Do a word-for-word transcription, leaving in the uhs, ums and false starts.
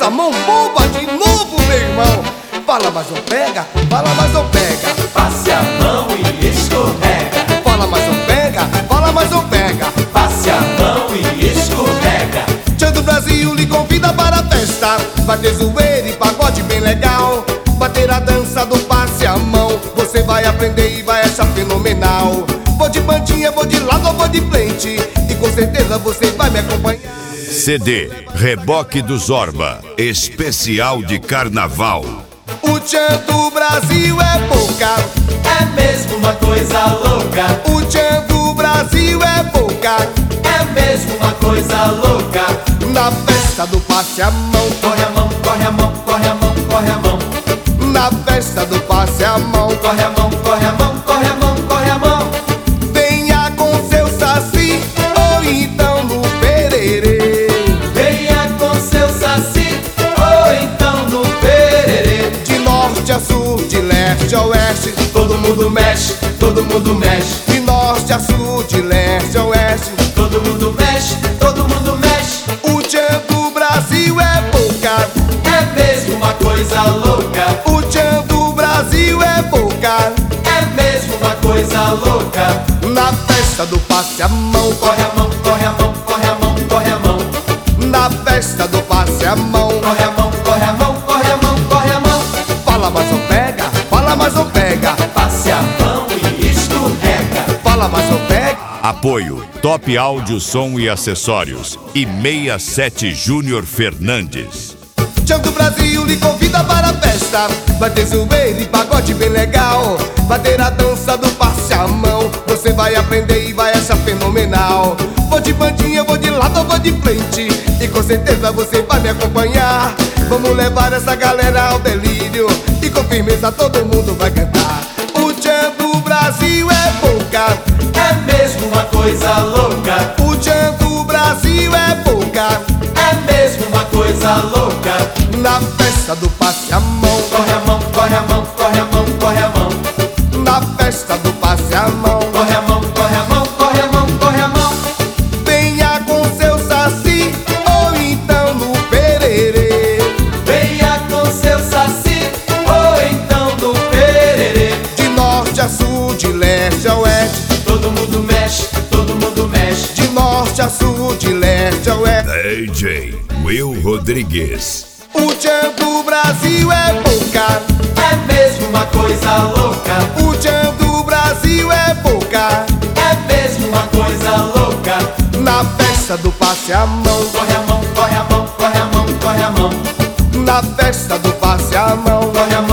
a mão bomba de novo, meu irmão. Fala, mas não pega, fala, mas não pega. Passe a mão e escorrega. Fala, mas não pega, fala, mas não pega. Passe a mão e escorrega. Tchan do Brasil lhe convida para a festa. Vai ter zoeira e pagode bem legal. Bater a dança do passe a mão. Você vai aprender e vai achar fenomenal. Vou de bandinha, vou de lado, vou de frente. E com certeza você vai me acompanhar. C D Reboque do Zorba, especial de carnaval. O tchan do Brasil é pouca, É mesmo uma coisa louca. o tchan do Brasil é pouca. É mesmo uma coisa louca. Na festa do passe a mão, Corre a mão, corre a mão, corre a mão, corre a mão. na festa do passe a mão. Corre a mão, corre a mão, corre a mão, corre a mão. Venha com seu saci ou então no pererê. Venha com seu saci ou então no pererê. De norte a sul, de leste a oeste, Todo mundo mexe, todo mundo mexe. de norte a sul, de leste a oeste. Todo mundo mexe, todo mundo mexe. O tchan do Brasil é pouca, É mesmo uma coisa louca. o tchan do Brasil é pouca. É mesmo uma coisa louca. Na festa do passe a mão, Corre a mão, corre a mão, corre a mão, corre a mão. na festa do passe a mão. Corre a mão, corre a mão, corre a mão, corre a mão. Fala, mas não pega, fala, mas não pega. Passe a mão e escorrega. Fala, mas não pega. Apoio Top Áudio, Som e Acessórios e sessenta e sete Júnior Fernandes. Tchan do Brasil lhe convida para a festa. Vai ter zoeira e pagode bem legal. Vai ter a dança do passe a mão. Você vai aprender e vai achar fenomenal. Vou de bandinha, vou de lado, vou de frente. E com certeza você vai me acompanhar. Vamos levar essa galera ao delírio. E com firmeza todo mundo vai cantar. O tchan do Brasil é pouca, É mesmo uma coisa louca. o tchan do Brasil é pouca. É mesmo uma coisa louca. Na festa do passe a mão, Corre a mão, corre a mão, corre a mão, corre a mão. na festa do passe a mão. Corre a mão, corre a mão, corre a mão, corre a mão. Venha com seu saci ou então no pererê. Venha com seu saci ou então no pererê. De norte a sul, de leste a oeste, Todo mundo mexe, todo mundo mexe. de norte a sul, de leste a oeste. D J Will Rodrigues. O tchan do Brasil é pouca, É mesmo uma coisa louca. o tchan do Brasil é pouca. É mesmo uma coisa louca. Na festa do passe a mão, Corre a mão, corre a mão, corre a mão, corre a mão. na festa do passe a mão. Corre a mão,